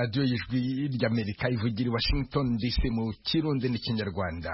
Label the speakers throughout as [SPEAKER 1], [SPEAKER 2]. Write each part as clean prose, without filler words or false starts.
[SPEAKER 1] radiyo y'ijwi ry'Amerika ivugira i Washington DC mu Kirundi n'Ikinyarwanda.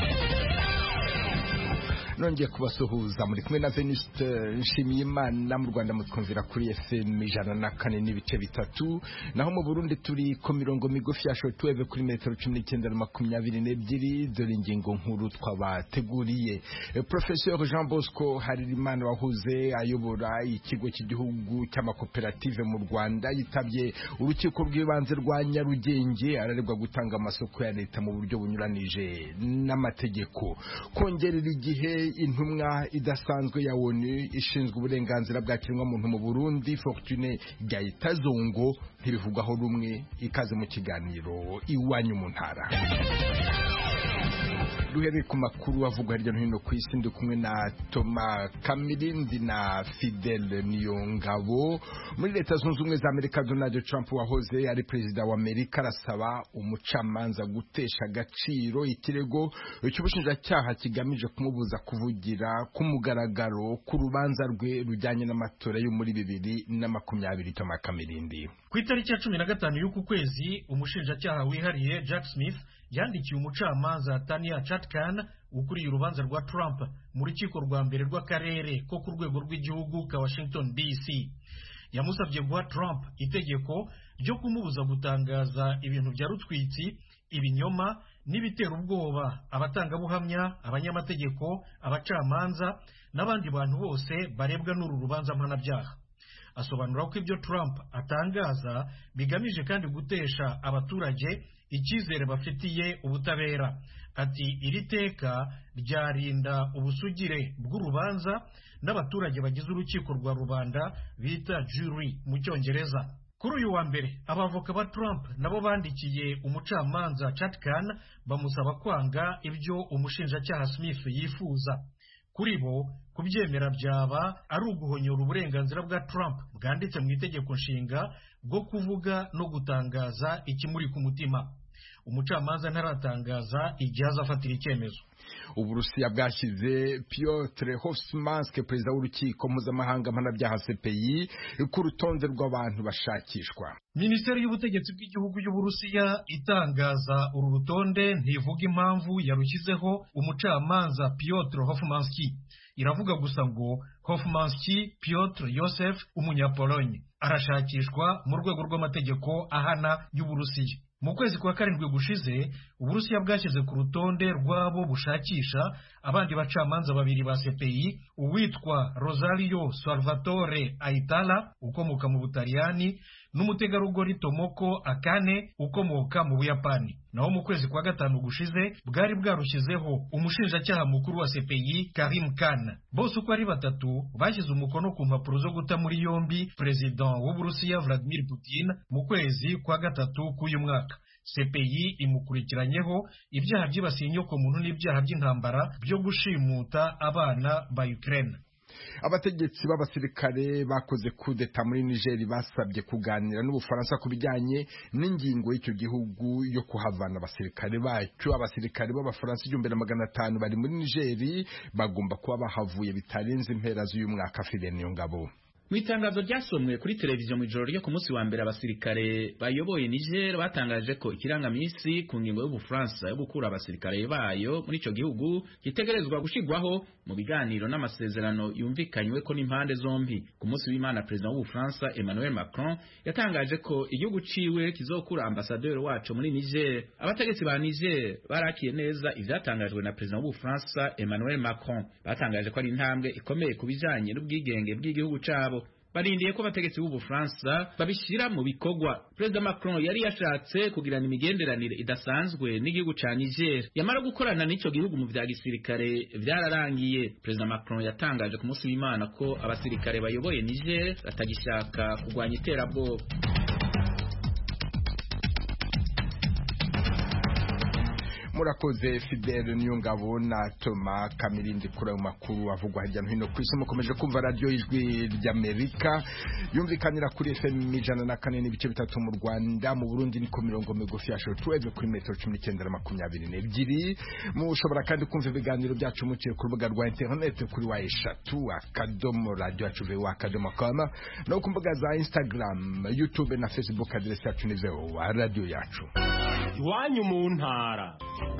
[SPEAKER 1] Nongeye kubasuhuza muri kumwe na Venuste Nshimiyimana. Mu Rwanda mutwumvira kuri FM 104.3, naho mu Burundi turi ku mirongo migufi ya shortwave kuri metero 19 na 22. Dore ingingo nkuru twabateguriye. Professeur Jean Bosco Haririmana wahuze ayobora ikigo cy'igihugu cy'amakoperative mu Rwanda yitabye urukiko rw'ibanze rwa Nyarugenge, araregwa gutanga amasoko ya leta mu buryo bunyuranije n'amategeko. Kongerera igihe intumwa idasanzwe ya ONU ishinzwe uburenganzira bwa kiremwamuntu mu Burundi Fortune Gayitazongo ntibivugwaho rumwe. Ikaze mu kiganiro Iwanyu mu Ntara. Duhere ku makuru avugwa hirya no hino ku isi, ndi kumwe na Thomas Kamirindi na Fidel Niyongabo. Muri Leta Zunze Ubumwe za Amerika, Donald Trump wahoze ari perezida wa Amerika arasaba umucamanza gutesha agaciro ikirego cy'ubushinjacyaha kigamije kumubuza kuvugira ku mugaragaro ku rubanza rwe rujyanye n'amatora yo muri 2020. Thomas Kamirindi:
[SPEAKER 2] ku itariki ya 15 y'uku kwezi, umushinjacyaha wihariye Jack Smith yandikiye umucamanza Tanya Chutkan ukuriye urubanza rwa Trump mu rukiko rwa mbere rw'akarere ko ku rwego rw'igihugu ka Washington DC. Yamusabye guha Trump itegeko ryo kumubuza gutangaza ibintu bya rutwitsi, ibinyoma n'ibitera ubwoba abatangabuhamya, abanyamategeko, abacamanza n'abandi bantu bose barebwa n'uru rubanza mpanabyaha. Asobanura ko ibyo Trump atangaza bigamije kandi gutesha abaturage icyizere bafitiye ubutabera. Ati iri teka ryarinda ubusugire bw'urubanza n'abaturage bagize urukiko rwa rubanda bita jury mu Cyongereza. Kuri uyu wa mbere, abavoka ba Trump nabo bandikiye umucamanza Chutkan bamusaba kwanga ibyo umushinjacyaha Smith yifuza. Kuri bo kubyemera byaba ari uguhonyora uburenganzira bwa Trump bwanditse mu itegeko nshinga bwo kuvuga no gutangaza ikimuri ku mutima. Umucamanza ntaratangaza igihe azafatira icyemezo.
[SPEAKER 1] Uburusiya bwashyize Piotr Hofmanski, perezida w'urukiko mpuzamahanga mpanabyaha CPI, ku rutonde rw'abantu bashakishwa.
[SPEAKER 2] Minisiteri y'ubutegetsi bw'igihugu y'Uburusiya itangaza uru rutonde ntivuga impamvu yarushyizeho umucamanza Piotr Hofmanski. Iravuga gusa ngo Hofmanski Piotr Yosef, umunyapolonye, arashakishwa mu rwego rw'amategeko ahana y'Uburusiya. Mu kwezi kwa karindwi gushize, Uburusiya bwashyize ku rutonde rw'abo bushakisha abandi bacamanza babiri ba CPI, uwitwa Rosario Salvatore Aitala ukomoka mu Butaliyani n'umutegarugori Tomoko Akane ukomoka mu Buyapani. Naho mu kwezi kwa gatanu gushize bwari bwarushyizeho umushinjacyaha mukuru wa CPI Karim Khan. Bose uko ari batatu bashyize umukono ku mpapuro zo guta muri yombi Perezida w'Uburusiya Vladimir Putin mu kwezi kwa gatatu k'uyu mwaka. CPI imukurikiranyeho ibyaha byibasiye inyokomuntu n'ibyaha by'intambara byo gushimuta abana ba Ukraine.
[SPEAKER 1] Abategetsi b'abasirikare bakoze kudeta muri Niger basabye kuganira n'Ubufaransa ku bijyanye n'ingingo y'icyo gihugu yo kuhavana abasirikare bacyo. Abasirikare b'Abafaransa 1500 bari muri Niger bagomba kuba bahavuye bitarenze impera z'uyu mwaka. Fidel Niyongabo:
[SPEAKER 3] mu itangazo ryasomwe kuri televiziyo mu ijoro ryo ku munsi wa mbere, abasirikare bayoboye Niger batangaje ko ikirangamisi ku ngingo y'Ubufaransa yo gukura abasirikare bayo muri ico gihugu gitegerezwa gushigwaho mu biganiro n'amasezerano yumvikanywe ko n'impande zombi. Ku munsi w'Imana, Perezida w'Ubufaransa Emmanuel Macron yatangaje ko igihugu ciwe kizokura ambasaderi wacu muri Niger. Abategetsi ba Niger barakiye neza ivyatangajwe na Perezida w'Ubufaransa Emmanuel Macron. Batangaje ko ari intambwe ikomeye ku bijanye n'ubwigenge bw'igihugu cabo. Barindiye ko abategetsi b'Ubufaransa babishira mu bikorwa. Perezida Macron yari yashatse kugirana imigenderanire idasanzwe n'igihugu ca Niger, yamara gukorana n'ico gihugu mu vya gisirikare vyararangiye. Perezida Macron yatangaje ku munsi w'Imana ko abasirikare bayoboye Niger batagishaka kugwanya iterabwoba.
[SPEAKER 1] murakoze Fidel Niyongabo na Toma Kamirindi kuri ayo makuru avugwa hirya no hino ku isi. Mukomeje kumva radio Ijwi ry'Amerika yumvikanira kuri FM 104.3 mu Rwanda, mu Burundi ni ku mirongo migufi ya shortwave kuri metero 1922. Mushobora kandi kumva ibiganiro byacu muciye ku rubuga rwa internet kuri wa eshatu akadomo radio acuve akadomo com no ku mbuga za Instagram, YouTube na Facebook. Adresi yacu ni wa radio yacu.
[SPEAKER 4] Iwanyu mu ntara.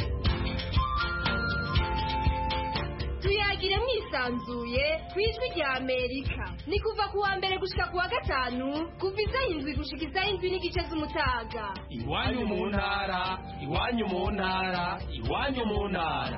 [SPEAKER 5] Tuyagire mwisanzuye kwijwi rya Amerika. Ni kuva kuwa mbere gushika kuwa gatanu, kuva izahindwi gushikiza indwi n'igice z'umutaga.
[SPEAKER 4] Iwanyu mu ntara, iwanyu mu ntara, iwanyu mu ntara.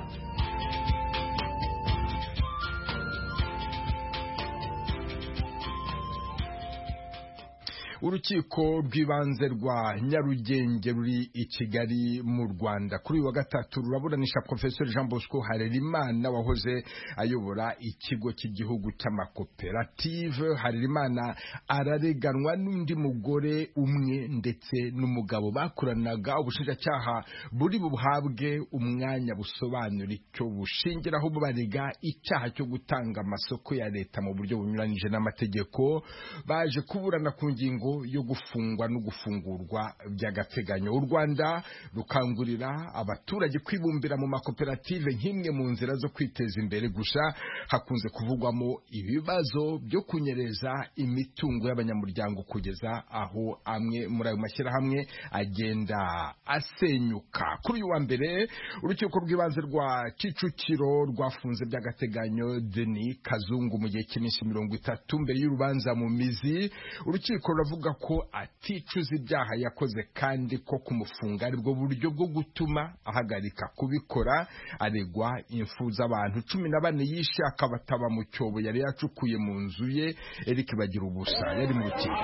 [SPEAKER 1] Urukiko rw'ibanze rwa Nyarugenge ruri i Kigali mu Rwanda kuri wa gatatu ruraburanisha Professor Jean Bosco Harerimana wahoze ayobora ikigo cy'igihugu cy'amakoperative. Harerimana arareganwa n'undi mugore umwe ndetse n'umugabo bakoranaga. Ubushinjacyaha buri buhabwe umwanya busobanura icyo bushingiraho barega icyaha cyo gutanga amasoko ya leta mu buryo bunyuranije n'amategeko. Baje kuburana ku ngingo yo gufungwa no gufungurwa by'agateganyo. U Rwanda rukangurira abaturage kwibumbira mu makoperative nk'imwe mu nzira zo kwiteza imbere, gusa hakunze kuvugwamo ibibazo byo kunyereza imitungo y'abanyamuryango kugeza aho amwe muri ayo mashyirahamwe agenda asenyuka. Kuri uyu wa mbere urukiko rw'ibanze rwa Kicukiro rwafunze by'agateganyo Denis Kazungu mu gihe cy'iminsi 30 mbere y'urubanza mu mizi. Urukiko ruravuga ko aticuza ibyaha yakoze kandi ko kumufunga ari bwo buryo bwo gutuma ahagarika kubikora. Aregwa impfu z'abantu 14 yishe akabataba mu cyobo yari yacukuye mu nzu ye. Eric Bagira ubusa yari mu rukiko.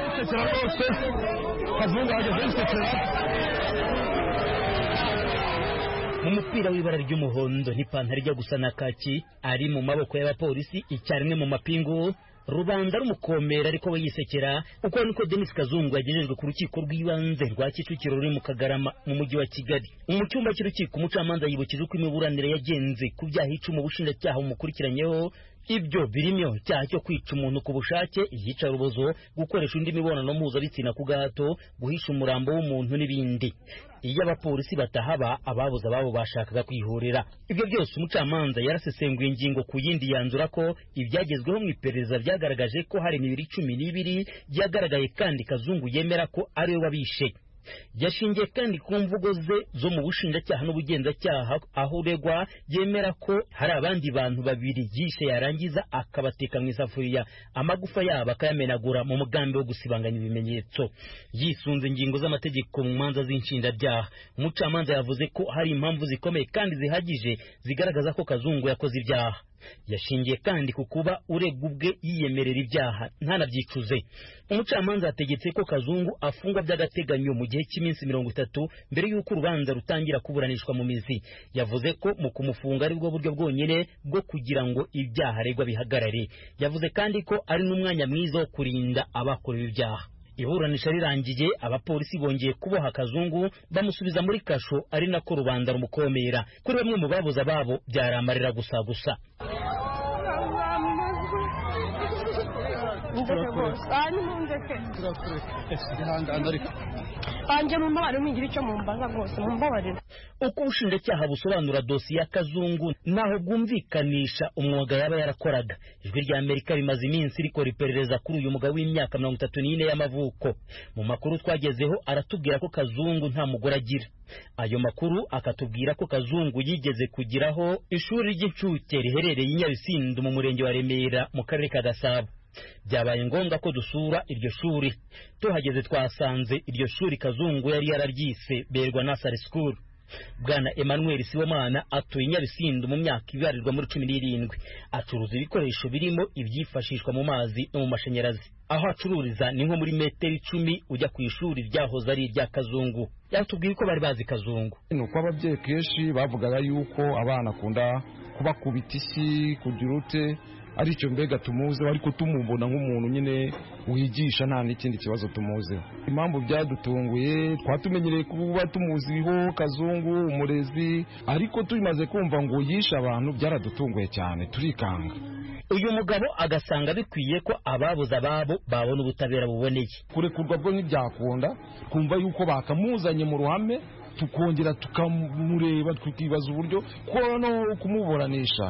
[SPEAKER 6] Mu mupira w'ibara ry'umuhondo n'ipantaro ijya gusa na kaki, ari mu maboko y'abapolisi icyarimwe mu mapingu. Rubanda rumukomera ariko we yisekera. Uko niko Denis Kazungu yagejejwe ku rukiko rw'ibanze rwa Kicukiro ruri mu Kagarama mu mujyi wa Kigali. Mu cyumba cy'urukiko umucamanza yibukije uko imiburanire yagenze ku byaha icumi ubushinjacyaha bumukurikiranyeho. Ibyo birimo icyaha cyo kwica umuntu ku bushake, iyicarubozo, gukoresha undi mibonano mpuzabitsina ku gahato, guhisha umurambo w'umuntu n'ibindi. Iyo abapolisi batahaba ababuza ababo bashakaga kwihorera. Ibyo byose umucamanza yarasesenguye ingingo ku yindi yanzura ko ibyagezweho mu iperereza byagaragaje ko hari imibiri 12 byagaragaye kandi Kazungu yemera ko ari we wabishe. Yashingiye kandi ku mvugo ze zo mu bushinjacyaha n'ubugenzacyaha aho uregwa yemera ko hari abandi bantu babiri yishe yarangiza akabateka mu isafuriya, amagufa yabo akayamenagura mu mugambi wo gusibanganya ibimenyetso. Yisunze ingingo z'amategeko mu manza z'inshinjabyaha, umucamanza yavuze ko hari impamvu zikomeye kandi zihagije zigaragaza ko Kazungu yakoze ibyaha. Yashingiye kandi ku kuba uregwa ubwe yiyemerera ibyaha ntanabyicuze. Umucamanza yategetse ko Kazungu afungwa by'agateganyo mu gihe cy'iminsi 30 mbere y'uko urubanza rutangira kuburanishwa mu mizi. Yavuze ko mu kumufunga ari bwo buryo bwonyine bwo kugira ngo ibyaha aregwa bihagarare. Yavuze kandi ko ari n'umwanya mwiza wo kurinda abakorewe ibyaha. Iburanisha rirangiye abapolisi bongeye kuboha Kazungu bamusubiza muri kasho, ari nako rubanda rumukomera. Kuri bamwe mu babuza babo byaramarira gusa. Uko ubushinjacyaha busobanura dosiye ya Kazungu naho bwumvikanisha umwuga yaba yarakoraga. Ijwi rya Amerika rimaze iminsi rikora iperereza kuri uyu mugabo w'imyaka 34 y'amavuko. Mu makuru twagezeho aratubwira ko Kazungu nta mugore agira. Ayo makuru akatubwira ko Kazungu yigeze kugiraho ishuri ry'incuke riherereye i Nyabisindu mu murenge wa Remera mu karere ka Gasabo. Byabaye ngombwa ko dusura iryo shuri. Tuhageze twasanze iryo shuri Kazungu yari yararyise Berwa Nursery School. Bwana Emmanuel Sibomana atuye Nyabisindu mu myaka ibarirwa muri 17. Acuruza ibikoresho birimo ibyifashishwa mu mazi no mu mashanyarazi. Aho acururiza ni nko muri metero 10 ujya ku ishuri ryahoze ari irya Kazungu. Yatubwiye ko bari bazi Kazungu.
[SPEAKER 7] Nuko ababyeyi kenshi bavugaga yuko abana akunda kubakubita isi kugira ute aricyo mbega tumuzeho ariko tumubona nk'umuntu nyine wigisha nta n'ikindi kibazo tumuzeho. Impamvu byadutunguye twatumenyereye kuba tumuziho Kazungu umurezi, ariko tumaze kumva ngo yishe abantu byaradutunguye cyane turikanga.
[SPEAKER 6] Uyu mugabo agasanga bikwiye ko ababuze ababo babona ubutabera buboneye.
[SPEAKER 7] Kurekurwa bwo ntibyakunda, kumva yuko bakamuzanye mu ruhame tukongera tukamureba tukibaza uburyo ko no kumuburanisha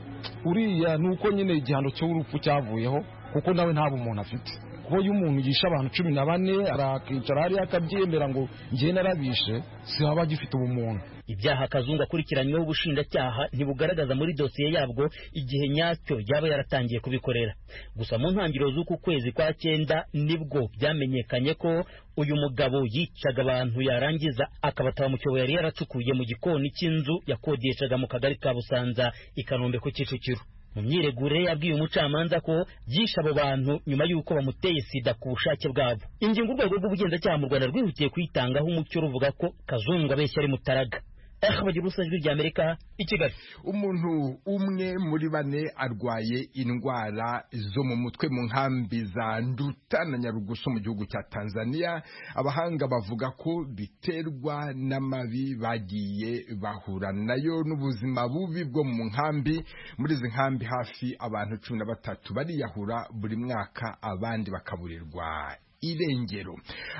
[SPEAKER 7] uriya nuko nyine igihano cy'urupfu cyavuyeho, kuko nawe nta bumuntu afite. Kuko iyo umuntu yisha abantu 14 arakicara hariya akabyemera ngo njye narabishe, si haba gifite ubumuntu.
[SPEAKER 6] Ibyaha Kazungu akurikiranyweho ubushinjacyaha ntibugaragaza muri dosiye yabwo igihe nyacyo yaba yaratangiye kubikorera. Gusa mu ntangiriro z'uku kwezi kwa 9 nibwo byamenyekanye ko uyu mugabo yicaga abantu yarangiza akabataba mu cyobo yari yaracukuye mu gikoni cy'inzu yakodeshaga mu kagari ka Busanza i Kanombe ku Kicukiro. Mu myiregure yabwiye umucamanza ko yishe abo bantu nyuma y'uko bamuteye sida ku bushake bwabo. Ingingo urwego rw'ubugenzacyaha mu Rwanda rwihutiye kuyitangaho umucyo ruvuga ko Kazungu abeshya ari Mutaraga. Bagira usajwi ry'Amerika i Kigali.
[SPEAKER 1] Umuntu umwe muri 4 arwaye indwara zo mu mutwe mu nkambi za Nduta na Nyarugusu mu gihugu cya Tanzania. Abahanga bavuga ko biterwa n'amabi bagiye bahura nayo n'ubuzima bubi bwo mu nkambi. Muri izi nkambi hafi abantu 13 bariyahura buri mwaka, abandi bakaburirwa irengero.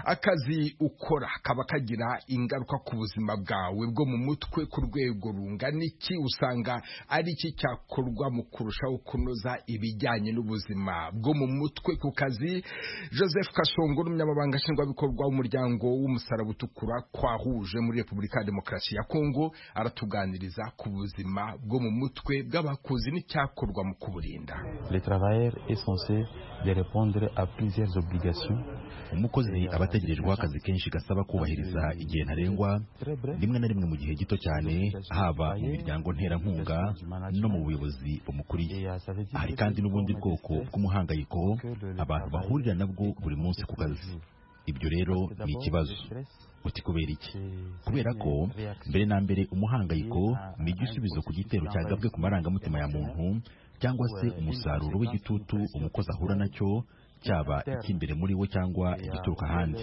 [SPEAKER 1] Akazi ukora kaba kagira ingaruka ku buzima bwawe bwo mu mutwe ku rwego rungana iki? Usanga ari iki cyakorwa mu kurushaho kunoza ibijyanye n'ubuzima bwo mu mutwe ku kazi? Joseph Kasongo n'umunyamabanga nshingwabikorwa w'umuryango w'umusaraba utukura kwahuje muri Repubulika ya Demokarasi ya Kongo aratuganiriza ku buzima bwo mu mutwe bw'abakozi n'icyakorwa mu kuburinda.
[SPEAKER 8] Le travailleur est censé de répondre à plusieurs obligations.
[SPEAKER 9] Umukozi abategerejweho akazi kenshi gasaba kubahiriza igihe ntarengwa, rimwe na rimwe mu gihe gito cyane, haba mu miryango nterankunga no mu buyobozi bumukuriye. Hari kandi n'ubundi bwoko bw'umuhangayiko abantu bahurira nabwo buri munsi ku kazi. Ibyo rero ni ikibazo. Uti kubera iki? Kubera ko mbere na mbere umuhangayiko ni igisubizo ku gitero cyagabwe ku marangamutima ya muntu, cyangwa se umusaruro w'igitutu umukozi ahura nacyo, cyaba ikimbere muri we cyangwa igituruka ahandi.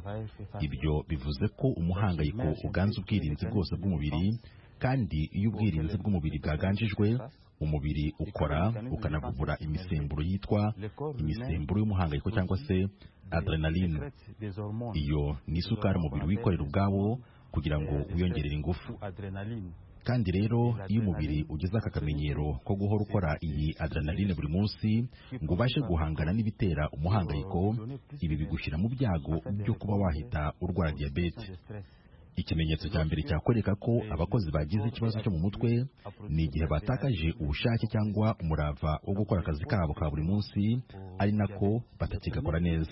[SPEAKER 9] Ibyo bivuze ko umuhangayiko uganza ubwirinzi bwose bw'umubiri, kandi iyo ubwirinzi bw'umubiri bwaganjijwe, umubiri ukora ukanavubura imisemburo yitwa imisemburo y'umuhangayiko cyangwa se adrenaline. Iyo ni isukari umubiri wikorera ubwawo kugira ngo wiyongerere ingufu. Kandi rero iyo umubiri ugeze aka kamenyero ko guhora ukora iyi adrenaline buri munsi ngo ubashe guhangana n'ibitera umuhangayiko, ibi bigushyira mu byago byo kuba wahita urwara diyabete. Ikimenyetso cya mbere cyakwereka ko abakozi bagize ikibazo cyo mu mutwe ni igihe batakaje ubushake cyangwa umurava wo gukora akazi kabo ka buri munsi, ari nako batakigakora neza.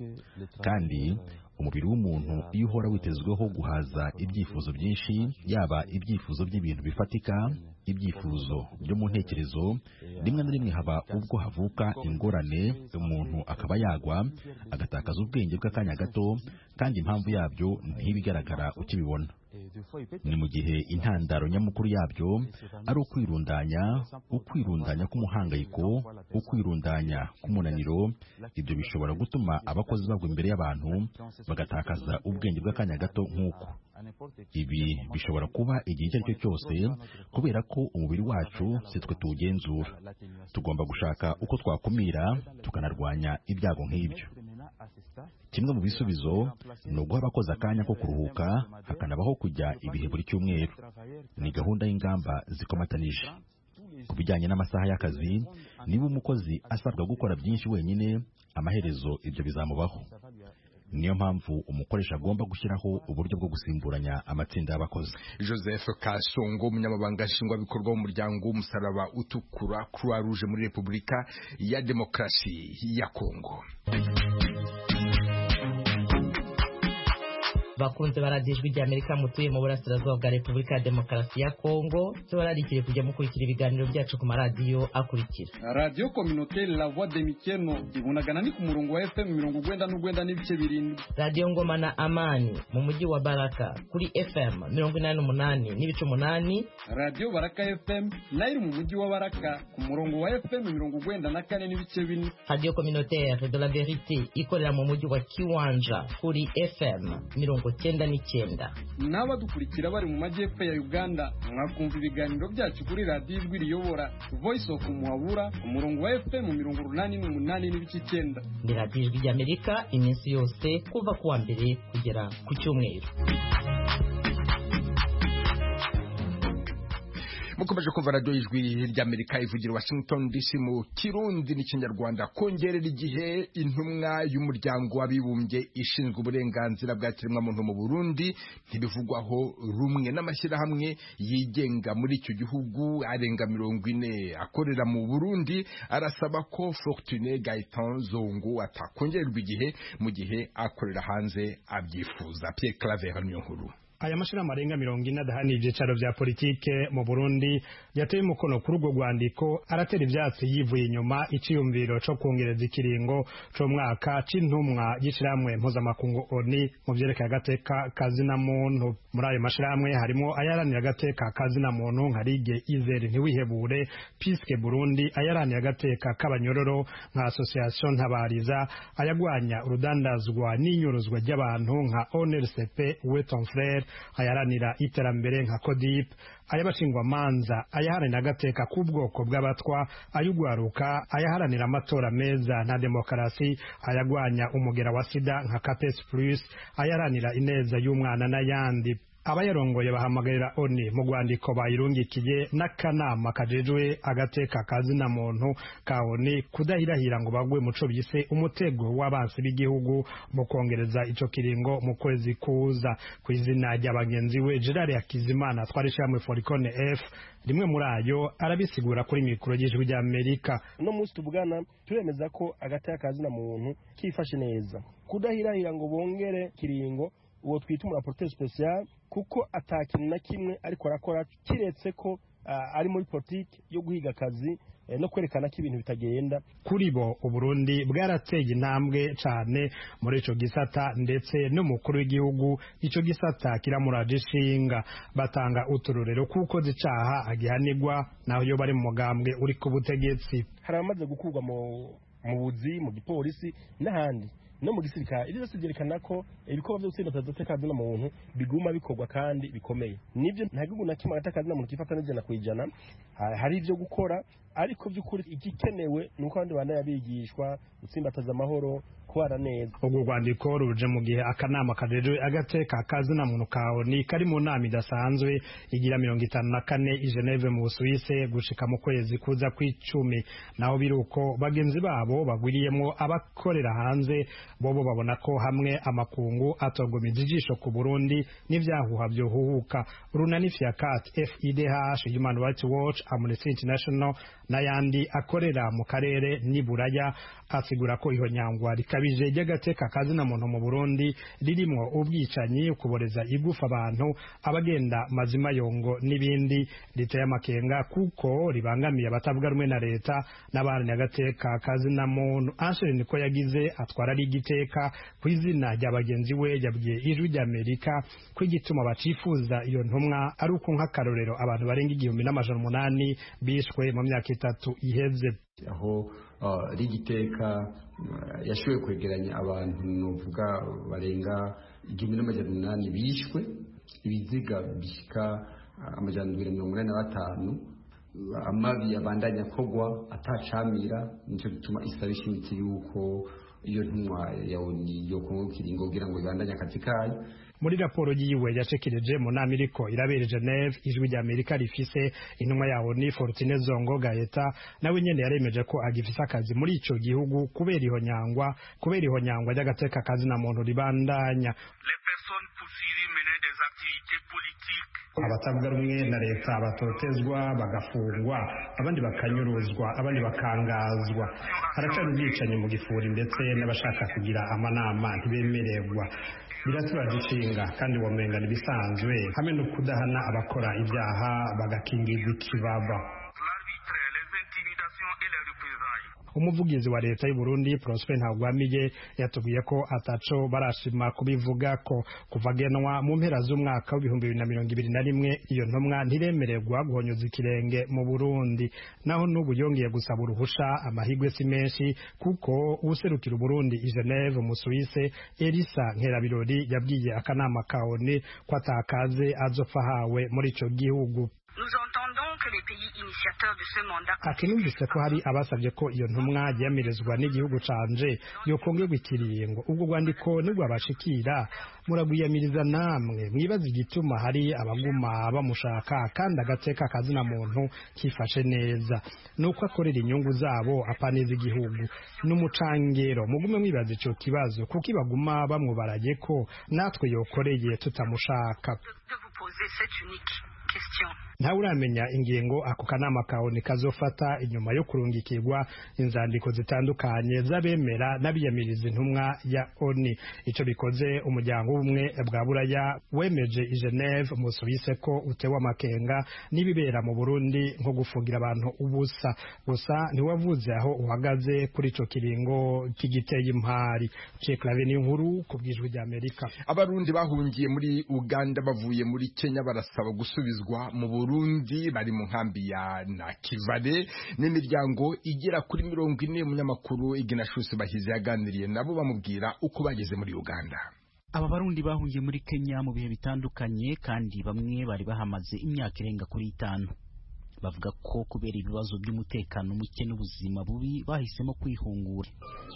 [SPEAKER 9] Kandi umubiri w'umuntu iyo uhora witezweho guhaza ibyifuzo byinshi, yaba ibyifuzo by'ibintu bifatika, ibyifuzo byo mu ntekerezo, rimwe na rimwe haba ubwo havuka ingorane, umuntu akaba yagwa agatakaza ubwenge bw'akanya gato, kandi impamvu yabyo ntibigaragara ukibibona. Ni mu gihe intandaro nyamukuru yabyo ari ukwirundanya k'umuhangayiko, ukwirundanya k'umunaniro. Ibyo bishobora gutuma abakozi bagwa imbere y'abantu bagatakaza ubwenge bw'akanya gato nk'uko. Ibi bishobora kuba igihe icyo ari cyo cyose, kubera ko umubiri wacu si twe tuwugenzura. Tugomba gushaka uko twakumira tukanarwanya ibyago nk'ibyo. Kimwe mu bisubizo ni uguha abakozi akanya ko kuruhuka, hakanabaho kujya ibihe buri cyumweru. Ni gahunda y'ingamba zikomatanije. Ku bijyanye n'amasaha y'akazi, niba umukozi asabwa gukora byinshi wenyine, amaherezo ibyo bizamubaho. Niyo mpamvu umukoresha agomba gushyiraho uburyo bwo gusimburanya amatsinda y'abakozi.
[SPEAKER 1] Joseph Kasongo, umunyamabanga nshingwabikorwa w'umuryango w'umusaraba utukura Croix Rouge muri Repubulika ya Demokarasi ya Kongo.
[SPEAKER 10] bakunze baradijwe rya Amerika mutuye mu burasirazuba bwa Repubulika ya Demokarasi ya Kongo tubararikire kujya mukurikira ibiganiro byacu ku maradiyo akurikira
[SPEAKER 11] Radio Communautaire La Voix de Mikeno ibunagana ni ku murongo wa FM 99 n'ibice birindwi.
[SPEAKER 10] Radio Ngoma na Amani mu mujyi wa Baraka kuri FM 88 n'ibice 8.
[SPEAKER 11] Radio Baraka FM nayo mu mujyi wa Baraka ku murongo wa FM 94 n'ibice 4.
[SPEAKER 10] Radio Communautaire de la Vérité ikorera mu mujyi wa Kiwanja kuri FM 99.
[SPEAKER 11] N'abadukurikira bari mu majyepfo ya Uganda mwakumva ibiganiro byacu kuri Radio Ijwi Riyobora Voice of Muhabura umurongo wa FM 88 n'ibice 9.
[SPEAKER 10] Ni Radio Ijwi ry'Amerika iminsi yose kuva kuwa mbere kugera ku cyumweru.
[SPEAKER 1] mukomeje kumva radio Ijwi ry'Amerika ivugira Washington DC mu Kirundi n'ikinyarwanda. kongerera igihe intumwa y'umuryango w'abibumbye ishinzwe uburenganzira bwa kiremwamuntu mu Burundi ntibivugwaho rumwe n'amashyirahamwe yigenga muri icyo gihugu arenga 40 akorera mu Burundi arasaba ko Fortune Gaëtan Zongo atakongererwa igihe mu gihe akorera hanze abyifuza. Pierre Claver Niyonkuru.
[SPEAKER 12] Aya mashirahamwe arenga 40 adahana ibyicaro vya politike mu Burundi yateye umukono kuri urwo rwandiko aratera ivyatsi yivuye inyuma iciyumviro co kongereza ikiringo co mwaka c'intumwa y'ishiramwe mpuzamakungu ONU mu vyerekeye agateka kazina muntu. Muri ayo mashirahamwe harimo ayaranira agateka kazina muntu nka Ligue Izere ntiwihebure, Piske Burundi ayaranira agateka k'abanyororo nka Association Ntabariza, ayagwanya urudandazwa n'inyuruzwa ry'abantu nka ONRCP Weton Frere, ayaranira iterambere nka CODIP, ayabashingwa manza ayaharanira agateka k'ubwoko bw'abatwa, ayugwaruka ayaharanira amatora meza na demokarasi, ayagwanya umugera wa sida nka CAPES Plus, ayaranira ineza y'umwana n'ayandi. Abayarongoye bahamagarira ONU mu rwandiko bayirungikiye n'akanama kajejwe agateka kazina muntu ka ONU kudahirahira ngo bagwe muco byise umutego w'abansi b'igihugu mu kongereza ico kiringo mu kwezi kuza. Ku izina ry'abagenzi we Gerard Hakizimana twarishamwe Foricone F rimwe muri ayo arabisigura kuri mikoro y'Ijwi ry'Amerika.
[SPEAKER 13] No munsi tuvugana turemeza ko agateka kazina muntu kifashe neza, kudahirahira ngo bongere kiringo uwo twita umuraporteur special kuko atakintu na kimwe ariko arakora kiretse ko ari muri politiki yo guhiga akazi no kwerekana ko ibintu bitagenda.
[SPEAKER 12] Kuri bo Uburundi bwarateye intambwe cyane muri ico gisata ndetse n'umukuru w'igihugu ico gisata kiramuraje ishinga. Batanga uturorero kuko zicaha agihanirwa naho yo bari mu mugambwe uri ku butegetsi.
[SPEAKER 13] Hari amaze gukurwa mu buzi mu gipolisi n'ahandi no mu gisirikare. Ibyo byose byerekana ko ibikorwa byo gutsinda agateka kazina muntu biguma bikorwa kandi bikomeye. Nibyo nta gihugu na kimwe agateka kazina muntu kifata n'ijana ku ijana, hari ibyo gukora ariko by'ukuri igikenewe nuko abandi bana yabigishwa gutsimbataza amahoro kwara neza.
[SPEAKER 12] Ubwo rwandiko ruje mu gihe akanama kajejwe agateka kazina muntu kawo ni kari mu nama idasanzwe igira 54 i Geneve mu Suisse gushika mu kwezi kuza kw'icumi. Naho biruko bagenzi babo bagwiriyemo abakorera hanze bobo babona ko hamwe amakungu atogomije ijisho ku Burundi n'ivyahuha byohuhuka. Runani Fiacat, FIDH, Human Rights Watch, Amnesty International n'ayandi akorera mu karere n'iburaya asigura ko iho nyangwa rikabije ry'agateka kazina muntu mu Burundi ririmo ubwicanyi, kuboreza igufa abantu, abagenda mazima yongo n'ibindi riteye amakenga kuko ribangamiye abatavuga rumwe na leta n'abandi agateka kazina muntu. Anshere niko yagize atwara rigiteka ku izina ry'abagenzi we yabwiye Ijwi ry'Amerika ko igituma bacifuza iyo ntumwa ari uko nk'akarorero abantu barenga 1800 bishwe mu myaka 3 iheze.
[SPEAKER 14] Aho rigiteka yashoboye kwegeranya abantu novuga barenga 1800 bishwe, ibiziga bishika 285, amabi abandanya kogwa atacamira. Nico gituma isaba ishimitse yuko iyo ntumwa yawoni yo kongiringo kugira ngo ibandanye akazi kayo.
[SPEAKER 12] Muri raporo yiwe yashekereje mu nama iriko irabera Geneve, Ijwi ry'Amerika rifise intumwa yawo ni Fortune Zongo Gaeta nawe nyene yaremeje ko agifise akazi muri ico gihugu kubera ihonyangwa ry'agateka kazi na muntu ribandanya. Abatavuga rumwe na leta batotezwa bagafungwa, abandi bakanyuruzwa, abandi bakangazwa. Haracari ubwicanyi mu gifuri ndetse n'abashaka kugira amanama ntibemererwa. biratubaza inshinga kandi womenga n'ibisanzwe hamwe no kudahana abakora ibyaha bagakingirwa ikibaba. Umuvugizi wa leta y'u Burundi Prosper Ntagwamiye yatubwiye ko ataco barashima kubivuga ko kuva genwa mu mpera z'umwaka wa 2021 iyo ntomwa ntiremererwa guhonyoza ikirenge mu Burundi, naho n'ubu yongeye gusaba uruhusha amahigwe si menshi kuko userukira Burundi i Geneve mu Suisse Elisa Nkerabirori yabwiye akanama ka ONU ko atakaze azopfa hawe muri ico gihugu. Akinumvise ko hari abasabye ko iyo ntumwa yamirizwa n'igihugu canje yokongerwa ikiringo. Ubwo rwandiko nibwo abashikira muragwiyamiriza namwe mwibaza igituma hari abaguma bamushaka kandi agateka kazina muntu kifashe neza nuko akorera inyungu zabo apaniza igihugu n'umucangero. Mugume mwibaza ico kibazo kuko ibaguma bamwubaraye ko natwe yokoreye tutamushaka. Nta uramenya ingingo ako kanama kaoni kazofata inyuma yo kurungikirwa inzandiko zitandukanye z'abemera n'abiyamiriza intumwa ya ONU. Ico bikoze umuryango w'ubumwe bwa Buraya wemeje i Geneve mu Suisse ko utewe amakenga n'ibibera mu Burundi nko gufungira abantu ubusa. Gusa ntiwavuze aho uhagaze kuri ico kiringo kigiteye impari. Ceklaveni n'inkuru kubwijwe rya Amerika.
[SPEAKER 1] Abarundi bahungiye muri Uganda bavuye muri Kenya barasaba gusubizwa mu Burundi bari mu nkambi ya Nakivale n'imiryango igera kuri 40. Umunyamakuru Ignatius Bahizi yaganiriye nabo bamubwira uko bageze muri Uganda.
[SPEAKER 15] Aba Barundi bahungiye muri Kenya mu bihe bitandukanye kandi bamwe bari bahamaze imyaka irenga kuri 5. Bavuga ko kubera ibibazo by'umutekano muke n'ubuzima bubi bahisemo kwihungura.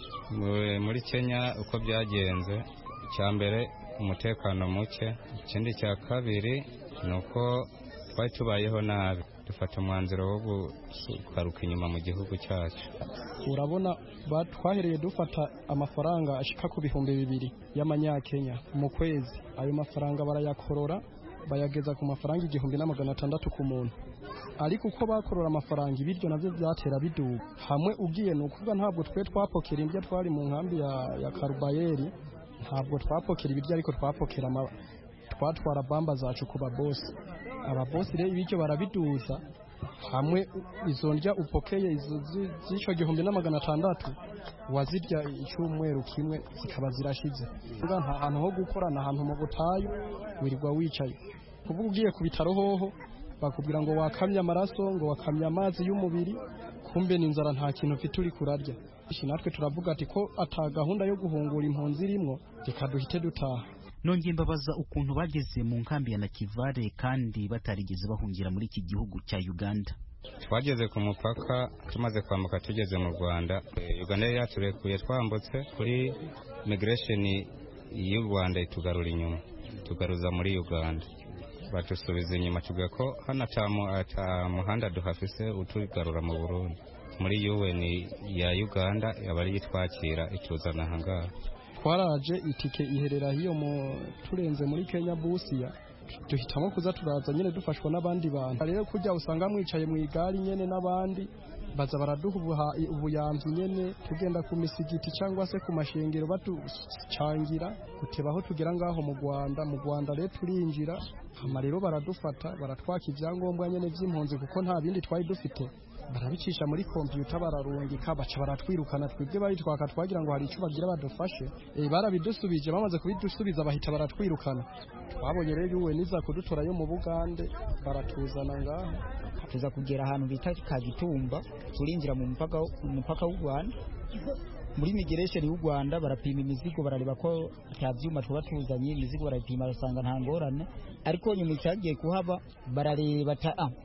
[SPEAKER 16] Muri Kenya uko byagenze, cyambere umutekano muke, ikindi cya kabiri nuko twari tubayeho nabi, dufata umwanzuro wo gukaruka inyuma mu gihugu cyacu.
[SPEAKER 17] Urabona twahereye dufata amafaranga ashika ku 2,000 y'amanyakenya mu kwezi. Ayo mafaranga barayakorora bayageza ku mafaranga 1,600 ku muntu. Ariko uko bakorora amafaranga ibiryo navyo byatera biduga. Hamwe ugiye nukuvuga ntabwo twe twapokera imbya twari mu nkambi ya Karubayeri, ntabwo twapokera ibiryo ariko twapokera twatwara bamba zacu ku babosi. Ababosi rero ibiryo barabiduza, hamwe izo ndya upokeye izo z'icyo 1,600 wazirya icyumweru kimwe zikaba zirashize. Nta hantu ho gukorana, ahantu mu butayu wirirwa wicaye. Kuvuga ugiye ku bitaro hoho bakubwira ngo wakamya amaraso, ngo wakamya amazi y'umubiri, kumbe n'inzara nta kintu ufite uri kurarya. Natwe turavuga ati ko ata gahunda yo guhungura impunzi irimo, reka duhite dutaha.
[SPEAKER 15] Nongeye mbabaza ukuntu bageze mu nkambi ya Nakivale kandi batarigeze bahungira muri iki gihugu cya Uganda.
[SPEAKER 16] Twageze ku mupaka, tumaze kwambuka tugeze mu Rwanda. Uganda yaturekuye twambutse kuri migration y'u Rwanda itugarura inyuma, tugaruza muri Uganda. Batusubiza inyuma tuvuga ko hana muhanda duhafise utugarura mu Burundi. Muri UN ya Uganda yabari yitwakira ituzana hangaha.
[SPEAKER 17] Twaraje itike iherera hiyo turenze muri Kenya Busia, duhitamo kuza turaza nyene dufashwa n'abandi bantu. Rero kujya usanga mwicaye mu igari nyene n'abandi baza baraduha ubuyambi nyene, tugenda ku misigiti cyangwa se ku mashengero batucangira kutebaho tugera ngaho mu Rwanda. Mu Rwanda rero turinjira, hama rero baradufata baratwaka ivyangombwa nyene vy'impunzi kuko nta bindi twari dufite. Barabicisha muri computer bararungika baca baratwirukana. Twebwe baritwaka twagira ngo hari icyo bagira badufashe, barabidusubije. Bamaze kubidusubiza bahita baratwirukana. Twabonye rero uwe niza kudutora yo mu Bugande baratuzana ngaho,
[SPEAKER 18] tuza kugera ahantu bita Kagitumba, turinjira mu mupaka w'u Rwanda. Muri migration y'u Rwanda barapima imizigo, barareba ko atavyuma tuba tuzanye, imizigo barapima basanga nta ngorane. Ariko nyuma cyagiye kuhaba barareba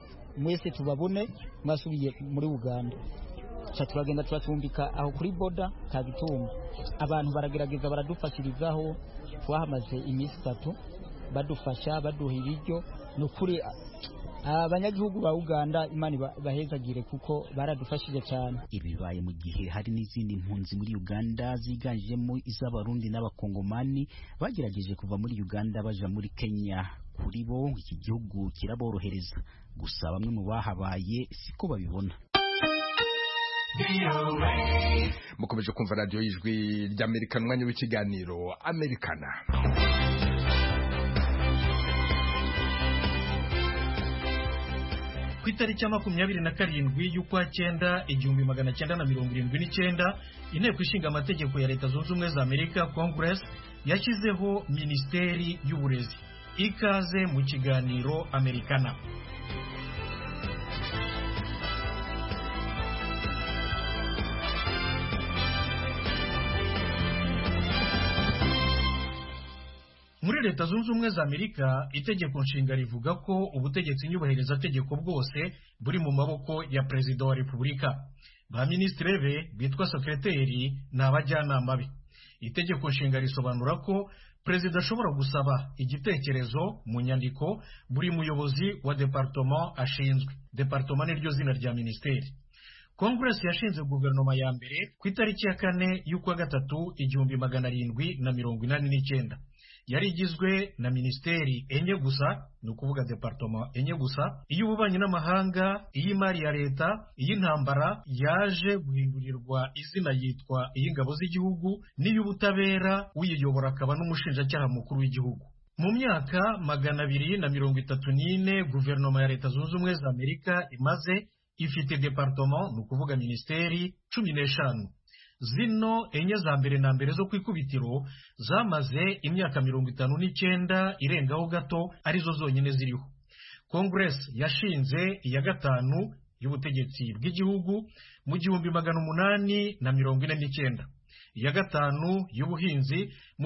[SPEAKER 18] mwese tubabone mwasubiye muri Uganda. Turagenda turatumbika aho kuri boda Kagitumba. Abantu baragerageza baradufashirizaho, twahamaze iminsi 3 badufasha baduha ibiryo. Nukuri abanyagihugu ba Uganda Imana bahezagire kuko baradufashije cyane.
[SPEAKER 15] Ibibaye mu gihe hari n'izindi mpunzi muri Uganda ziganjemo iz'Abarundi n'Abakongomani bagerageje kuva muri Uganda baja muri Kenya. Kuri bo iki gihugu kiraborohereza, gusa bamwe mu bahabaye siko babibona.
[SPEAKER 1] mukomeje kumva radio y'ijwi ry'Amerika mwanya w'ikiganiro Americana.
[SPEAKER 2] Ku itariki ya 27 y'ukwa cyenda 1979 inteko ishinga amategeko ya Leta Zunze Ubumwe za Amerika Congress yashyizeho Minisiteri y'Uburezi. Ikaze mu kiganiro Americana. Muri Leta Zunze Ubumwe za Amerika itegeko nshinga rivuga ko ubutegetsi nyubahiriza tegeko bwose buri mu maboko ya Perezida wa Repubulika. Ba ministre be bitwa sekreteri n'abajyanama be. Itegeko nshinga risobanura ko Perezida ashobora gusaba igitekerezo mu nyandiko buri muyobozi wa departement ashinzwe. Departement niryo zina rya ministeri. Congress yashinze guverinoma ya mbere ku itariki ya 4 y'ukwa gatatu 1789. Yari igizwe na ministeri enye gusa, ni ukuvuga departement enye gusa, iy'ububanyi n'amahanga, iy'imari ya leta, iy'intambara yaje guhindurirwa izina yitwa iy'ingabo z'igihugu, n'iy'ubutabera uyiyobora akaba n'umushinjacyaha mukuru w'igihugu. Mu myaka 234 guverinoma ya Leta Zunze Ubumwe za Amerika imaze ifite departement, ni ukuvuga ministeri 15. Zino enye za mbere na mbere zo kwikubitiro zamaze imyaka 59 irengaho gato arizo zonyine ziriho. Congress yashinze iya gatanu y'ubutegetsi bw'igihugu mu 1849, iya gatanu y'ubuhinzi mu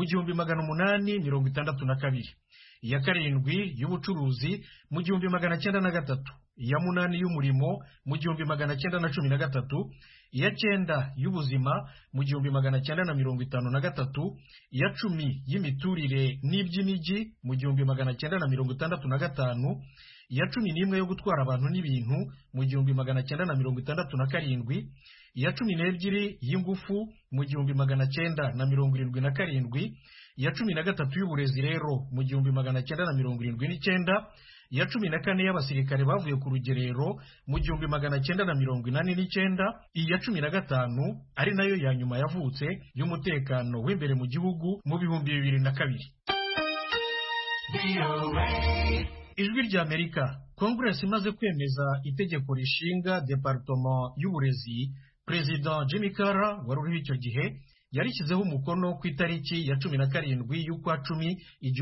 [SPEAKER 2] 1862, iya karindwi y'ubucuruzi mu 1903, iya munani y'umurimo mu 1913, iya cyenda y'ubuzima mu 1953, iya 10 y'imiturire n'iby'imijyi mu 1965, iya 11 yo gutwara abantu n'ibintu mu 1967, iya 12 y'ingufu mu 1977, iya 13 y'uburezi rero mu 1979, iya 14 y'abasirikare bavuye ku rugerero mu 1989, iya 15 ari nayo ya nyuma yavutse y'umutekano w'imbere mu gihugu mu 2002. Ijwi rya Amerika. Congress imaze kwemeza itegeko rishinga departement y'uburezi, President Jimmy Carter wari uriho icyo gihe yarishyizeho umukono ku itariki ya 17 y'ukwa 10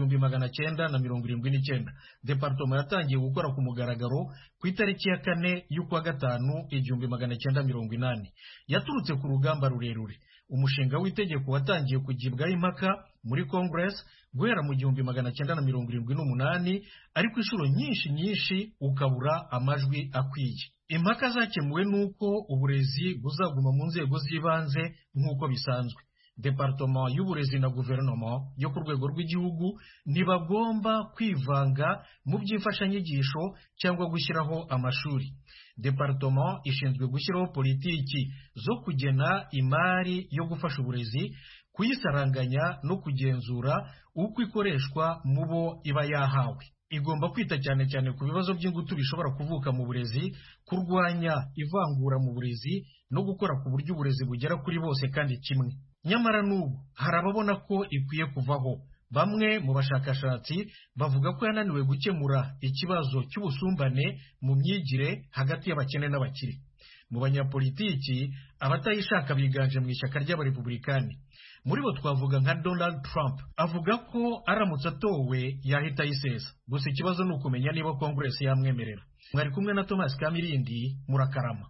[SPEAKER 2] 1979. Departement yatangiye gukora ku mugaragaro ku itariki ya 4 y'ukwa 5 1980. Yaturutse ku rugamba rurerure. Umushinga w'itegeko watangiye kugibwaho impaka muri Congress guhera mu 1978, ariko inshuro nyinshi ukabura amajwi akwiye. Impaka zakemuwe nuko uburezi buzaguma mu nzego z'ibanze nk'uko bisanzwe. Departement y'uburezi na guverinoma yo ku rwego rw'igihugu ntibagomba kwivanga mu by'imfashanyigisho cyangwa gushyiraho amashuri. Departement ishinzwe gushyiraho politiki zo kugena imari yo gufasha uburezi, kuyisaranganya no kugenzura uko ikoreshwa mu bo iba yahawe. Igomba kwita cyane ku bibazo by'ingutu bishobora kuvuka mu burezi, kurwanya ivangura mu burezi no gukora ku buryo uburezi bugera kuri bose kandi kimwe. Nyamara n'ubu hari ababona ko ikwiye kuvaho. Bamwe mu bashakashatsi bavuga ko yananiwe gukemura ikibazo cy'ubusumbane mu myigire hagati y'abakene n'abakire. Mu banyapolitiki abatayishaka biganje mu ishyaka ry'abarepublikani. Muri bo twavuga nka Donald Trump, avuga ko aramutse atowe yahita yisesa. Gusa ikibazo ni ukumenya niba Congress yamwemerera. Mwari kumwe na Thomas Kamirindi, murakarama.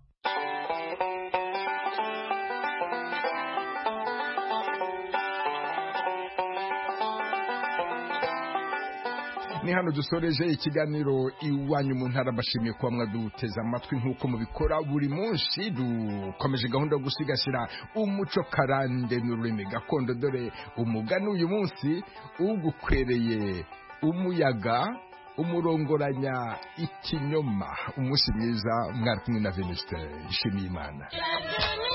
[SPEAKER 1] Ni hano dusoreje ikiganiro iwanyu mu ntara. Bashimiye kuba mwaduteze amatwi nk'uko mubikora buri munsi. Dukomeje gahunda yo gusigasira umuco karande n'ururimi gakondo. Dore umugani uyu munsi ugukwereye umuyaga umurongoranya ikinyoma. Umunsi mwiza, mwari kumwe na Venuste Nshimiyimana.